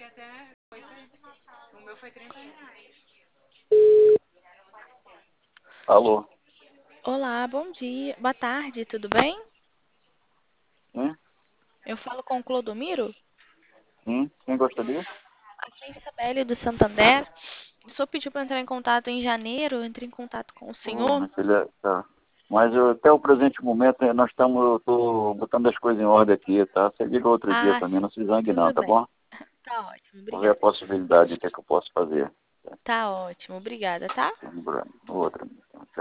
Alô? Olá, bom dia. Boa tarde, tudo bem? Sim? Eu falo com o Clodomiro? Sim? Quem gostaria? Aqui é a Isabelle do Santander. O senhor pediu para entrar em contato em janeiro, eu entrei em contato com o Ô, senhor. minha filha, tá. Mas até o presente momento eu tô botando as coisas em ordem aqui, tá? Você liga outro dia Ah, pra mim, não se zangue não, tudo tá bem. bom? Tá ótimo, Vou ver a obrigada. possibilidade, o que é que eu posso fazer. Tá ótimo, obrigada, tá? Outra.